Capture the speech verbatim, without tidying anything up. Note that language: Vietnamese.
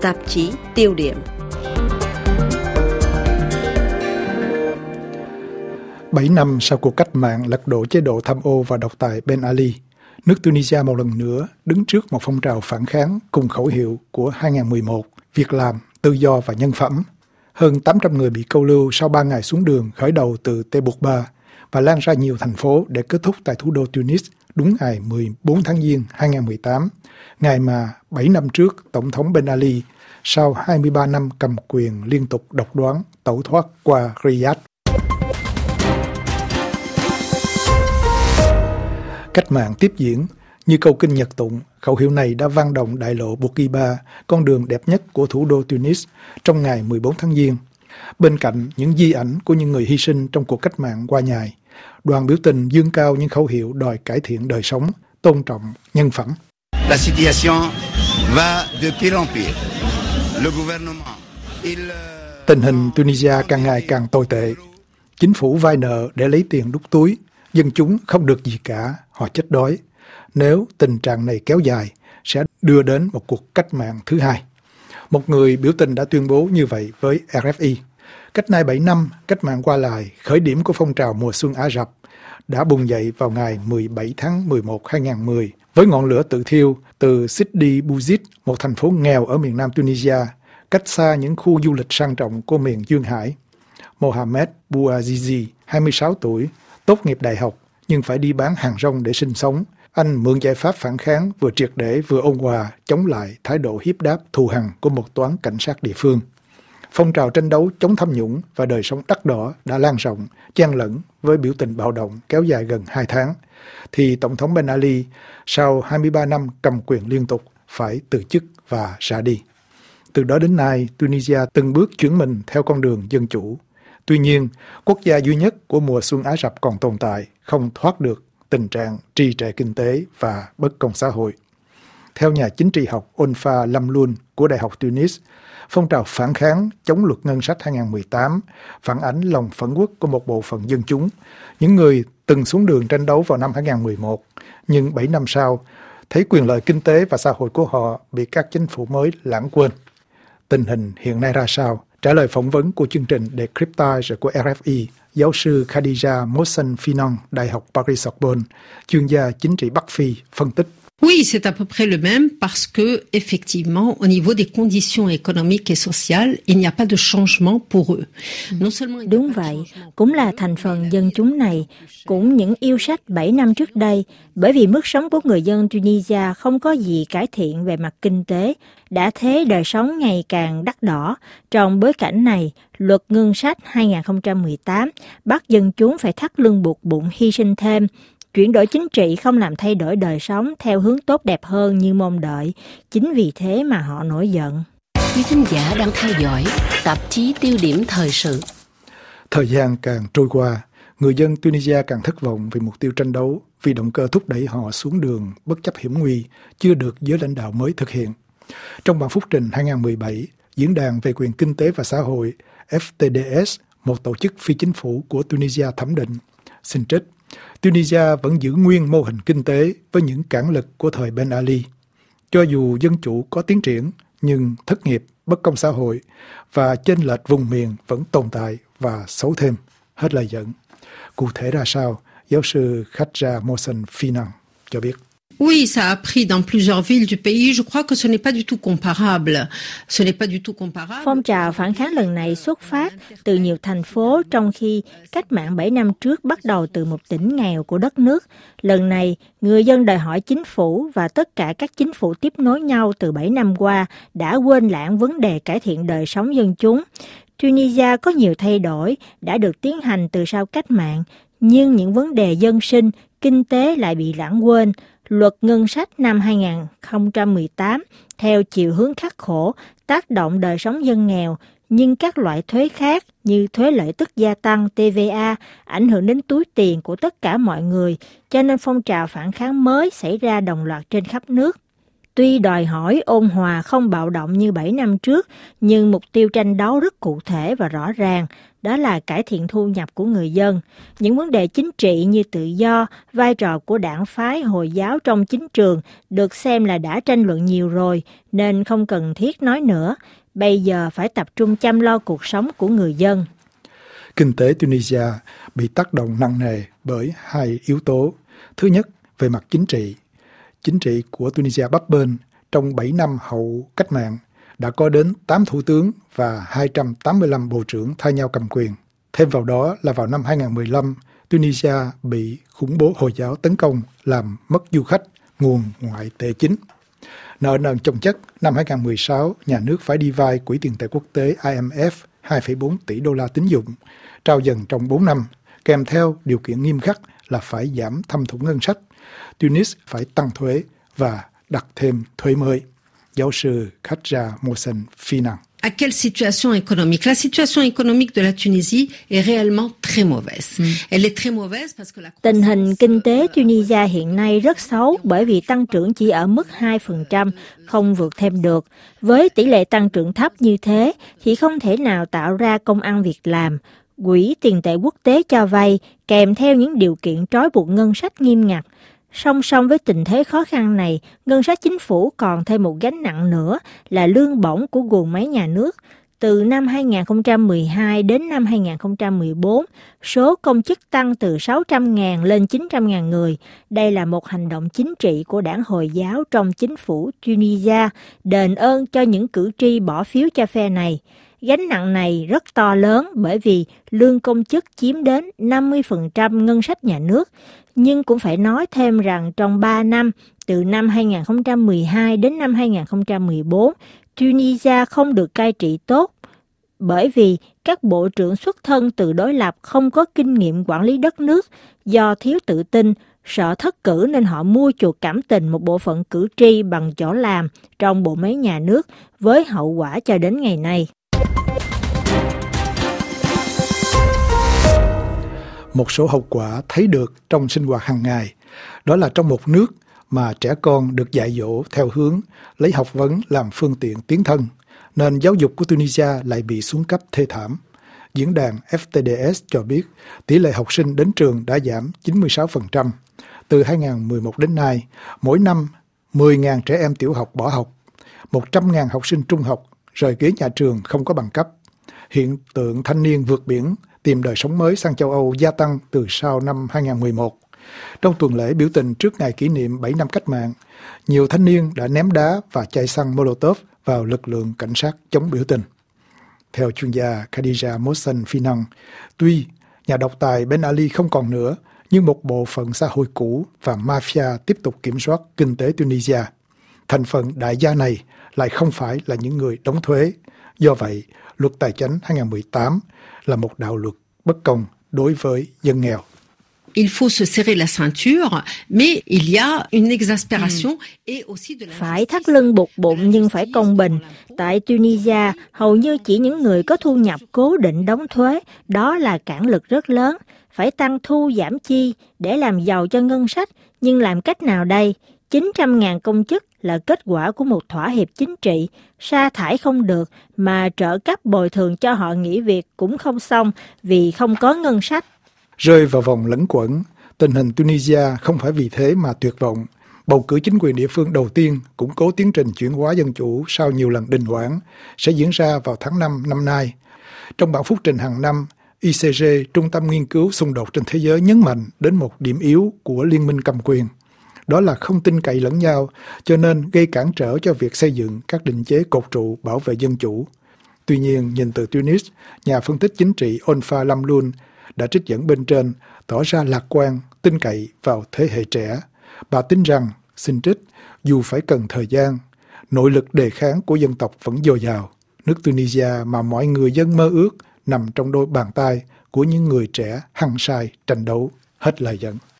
tạp chí Tiêu điểm. Bảy năm sau cuộc cách mạng lật đổ chế độ tham ô và độc tài Ben Ali, nước Tunisia một lần nữa đứng trước một phong trào phản kháng cùng khẩu hiệu của hai không một một, việc làm, tự do và nhân phẩm. Hơn tám trăm người bị câu lưu sau ba ngày xuống đường khởi đầu từ Tebouba và lan ra nhiều thành phố để kết thúc tại thủ đô Tunis đúng ngày mười bốn tháng Giêng hai không một tám, ngày mà bảy năm trước Tổng thống Ben Ali sau hai mươi ba năm cầm quyền liên tục độc đoán tẩu thoát qua Riyadh. Cách mạng tiếp diễn, như câu kinh Nhật tụng, khẩu hiệu này đã vang động đại lộ Bourguiba, con đường đẹp nhất của thủ đô Tunis, trong ngày mười bốn tháng Giêng. Bên cạnh những di ảnh của những người hy sinh trong cuộc cách mạng qua nhài, đoàn biểu tình dương cao những khẩu hiệu đòi cải thiện đời sống, tôn trọng nhân phẩm. La situation va de pire en pire. Le gouvernement, il... Tình hình Tunisia càng ngày càng tồi tệ. Chính phủ vay nợ để lấy tiền đút túi, dân chúng không được gì cả, họ chết đói. Nếu tình trạng này kéo dài, sẽ đưa đến một cuộc cách mạng thứ hai. Một người biểu tình đã tuyên bố như vậy với R F I. Cách nay bảy năm, cách mạng qua lại, khởi điểm của phong trào mùa xuân Ả Rập, đã bùng dậy vào ngày mười bảy tháng mười một hai không một không với ngọn lửa tự thiêu từ Sidi Bouzid, một thành phố nghèo ở miền nam Tunisia, cách xa những khu du lịch sang trọng của miền Duyên Hải. Mohamed Bouazizi, hai mươi sáu tuổi, tốt nghiệp đại học nhưng phải đi bán hàng rong để sinh sống. Anh mượn giải pháp phản kháng vừa triệt để vừa ôn hòa chống lại thái độ hiếp đáp thù hằn của một toán cảnh sát địa phương. Phong trào tranh đấu chống tham nhũng và đời sống đắt đỏ đã lan rộng, chen lẫn với biểu tình bạo động kéo dài gần hai tháng, thì Tổng thống Ben Ali sau hai mươi ba năm cầm quyền liên tục phải từ chức và ra đi. Từ đó đến nay, Tunisia từng bước chuyển mình theo con đường dân chủ. Tuy nhiên, quốc gia duy nhất của mùa xuân Ả Rập còn tồn tại, không thoát được tình trạng trì trệ kinh tế và bất công xã hội. Theo nhà chính trị học Onfa Lamloun của Đại học Tunis, phong trào phản kháng chống luật ngân sách hai không một tám phản ánh lòng phẫn uất của một bộ phận dân chúng, những người từng xuống đường tranh đấu vào năm hai không một một, nhưng bảy năm sau, thấy quyền lợi kinh tế và xã hội của họ bị các chính phủ mới lãng quên. Tình hình hiện nay ra sao? Trả lời phỏng vấn của chương trình Decryptage của R F I, giáo sư Khadija Mohsen Finan, Đại học Paris-Sorbonne, chuyên gia chính trị Bắc Phi, phân tích. Oui, c'est à peu près le même parce que, effectivement, au niveau des conditions économiques et sociales, il n'y a pas de changement pour eux. Non seulement... Đúng vậy, cũng là thành phần dân chúng này, cũng những yêu sách bảy năm trước đây, bởi vì mức sống của người dân Tunisia không có gì cải thiện về mặt kinh tế, đã thế đời sống ngày càng đắt đỏ. Trong bối cảnh này, luật ngân sách hai không một tám bắt dân chúng phải thắt lưng buộc bụng hy sinh thêm. Chuyển đổi chính trị không làm thay đổi đời sống theo hướng tốt đẹp hơn như mong đợi. Chính vì thế mà họ nổi giận. Quý thính giả đang theo dõi tạp chí Tiêu điểm thời sự. Thời gian càng trôi qua, người dân Tunisia càng thất vọng vì mục tiêu tranh đấu, vì động cơ thúc đẩy họ xuống đường bất chấp hiểm nguy chưa được giới lãnh đạo mới thực hiện. Trong bản phúc trình hai không một bảy, Diễn đàn về quyền kinh tế và xã hội F T D S, một tổ chức phi chính phủ của Tunisia thẩm định, xin trích, Tunisia vẫn giữ nguyên mô hình kinh tế với những cản lực của thời Ben Ali. Cho dù dân chủ có tiến triển, nhưng thất nghiệp, bất công xã hội và chênh lệch vùng miền vẫn tồn tại và xấu thêm. Hết lời dẫn. Cụ thể ra sao? Giáo sư Khadija Mohsen Finan cho biết. Oui, ça a pris dans plusieurs villes du pays. Je crois que ce n'est pas du tout comparable. Ce n'est pas du tout comparable. Phong trào phản kháng lần này xuất phát từ nhiều thành phố, trong khi cách mạng bảy năm trước bắt đầu từ một tỉnh nghèo của đất nước. Lần này, người dân đòi hỏi chính phủ và tất cả các chính phủ tiếp nối nhau từ bảy năm qua đã quên lãng vấn đề cải thiện đời sống dân chúng. Tunisia có nhiều thay đổi đã được tiến hành từ sau cách mạng, nhưng những vấn đề dân sinh, kinh tế lại bị lãng quên. Luật ngân sách năm hai không một tám theo chiều hướng khắc khổ, tác động đời sống dân nghèo, nhưng các loại thuế khác như thuế lợi tức gia tăng T V A ảnh hưởng đến túi tiền của tất cả mọi người, cho nên phong trào phản kháng mới xảy ra đồng loạt trên khắp nước. Tuy đòi hỏi ôn hòa không bạo động như bảy năm trước, nhưng mục tiêu tranh đấu rất cụ thể và rõ ràng, đó là cải thiện thu nhập của người dân. Những vấn đề chính trị như tự do, vai trò của đảng phái Hồi giáo trong chính trường được xem là đã tranh luận nhiều rồi, nên không cần thiết nói nữa. Bây giờ phải tập trung chăm lo cuộc sống của người dân. Kinh tế Tunisia bị tác động nặng nề bởi hai yếu tố. Thứ nhất, về mặt chính trị. Chính trị của Tunisia bấp bênh. Trong bảy năm hậu cách mạng, đã có đến tám thủ tướng và hai trăm tám mươi lăm bộ trưởng thay nhau cầm quyền. Thêm vào đó là vào năm hai không một lăm, Tunisia bị khủng bố Hồi giáo tấn công làm mất du khách, nguồn ngoại tệ chính. Nợ nần chồng chất, năm hai không một sáu, nhà nước phải đi vay Quỹ tiền tệ quốc tế I M F hai phẩy bốn tỷ đô la tín dụng, trao dần trong bốn năm, kèm theo điều kiện nghiêm khắc là phải giảm thâm thủng ngân sách. Tunis phải tăng thuế và đặt thêm thuế mới. Giáo sư Khadja Mohsen Finan. À quelle situation économique? La situation économique de la Tunisie est réellement très mauvaise. Mm. Elle est très mauvaise parce que la Tình hình kinh tế Tunisia hiện nay rất xấu bởi vì tăng trưởng chỉ ở mức hai phần trăm, không vượt thêm được. Với tỷ lệ tăng trưởng thấp như thế thì không thể nào tạo ra công ăn việc làm. Quỹ tiền tệ quốc tế cho vay kèm theo những điều kiện trói buộc ngân sách nghiêm ngặt. Song song với tình thế khó khăn này, ngân sách chính phủ còn thêm một gánh nặng nữa là lương bổng của guồng máy nhà nước. Từ năm hai không một hai đến năm hai không một bốn, số công chức tăng từ sáu trăm nghìn lên chín trăm nghìn người. Đây là một hành động chính trị của đảng Hồi giáo trong chính phủ Tunisia, đền ơn cho những cử tri bỏ phiếu cho phe này. Gánh nặng này rất to lớn bởi vì lương công chức chiếm đến năm mươi phần trăm ngân sách nhà nước. Nhưng cũng phải nói thêm rằng trong ba năm, từ năm hai không một hai đến năm hai không một bốn, Tunisia không được cai trị tốt bởi vì các bộ trưởng xuất thân từ đối lập không có kinh nghiệm quản lý đất nước. Do thiếu tự tin, sợ thất cử nên họ mua chuộc cảm tình một bộ phận cử tri bằng chỗ làm trong bộ máy nhà nước, với hậu quả cho đến ngày nay. Một số hậu quả thấy được trong sinh hoạt hàng ngày, đó là trong một nước mà trẻ con được dạy dỗ theo hướng lấy học vấn làm phương tiện tiến thân, nền giáo dục của Tunisia lại bị xuống cấp thê thảm. Diễn đàn F T D S cho biết tỷ lệ học sinh đến trường đã giảm chín mươi sáu phần trăm. Từ hai không một một đến nay, mỗi năm mười nghìn trẻ em tiểu học bỏ học, một trăm nghìn học sinh trung học rời ghế nhà trường không có bằng cấp. Hiện tượng thanh niên vượt biển tìm đời sống mới sang châu Âu gia tăng từ sau năm hai không một một. Trong tuần lễ biểu tình trước ngày kỷ niệm bảy năm cách mạng, nhiều thanh niên đã ném đá và chai xăng Molotov vào lực lượng cảnh sát chống biểu tình. Theo chuyên gia Khadja Mohsen Finan, tuy nhà độc tài Ben Ali không còn nữa, nhưng một bộ phận xã hội cũ và mafia tiếp tục kiểm soát kinh tế Tunisia. Thành phần đại gia này lại không phải là những người đóng thuế. Do vậy, luật tài chính hai không một tám là một đạo luật bất công đối với dân nghèo. Il faut se serrer la ceinture, mais il y a une exaspération et aussi de la... Phải thắt lưng buộc bụng nhưng phải công bình. Tại Tunisia, hầu như chỉ những người có thu nhập cố định đóng thuế, đó là cản lực rất lớn. Phải tăng thu giảm chi để làm giàu cho ngân sách, nhưng làm cách nào đây? chín trăm nghìn công chức là kết quả của một thỏa hiệp chính trị, sa thải không được mà trợ cấp bồi thường cho họ nghỉ việc cũng không xong vì không có ngân sách. Rơi vào vòng lẫn quẩn, tình hình Tunisia không phải vì thế mà tuyệt vọng. Bầu cử chính quyền địa phương đầu tiên củng cố tiến trình chuyển hóa dân chủ sau nhiều lần đình hoãn sẽ diễn ra vào tháng năm năm nay. Trong bản phúc trình hàng năm, I C G, Trung tâm Nghiên cứu Xung đột trên thế giới nhấn mạnh đến một điểm yếu của liên minh cầm quyền. Đó là không tin cậy lẫn nhau, cho nên gây cản trở cho việc xây dựng các định chế cột trụ bảo vệ dân chủ. Tuy nhiên, nhìn từ Tunis, nhà phân tích chính trị Onfa Lamloun đã trích dẫn bên trên, tỏ ra lạc quan, tin cậy vào thế hệ trẻ. Bà tin rằng, xin trích, dù phải cần thời gian, nội lực đề kháng của dân tộc vẫn dồi dào. Nước Tunisia mà mọi người dân mơ ước nằm trong đôi bàn tay của những người trẻ hăng say tranh đấu. Hết lời dẫn.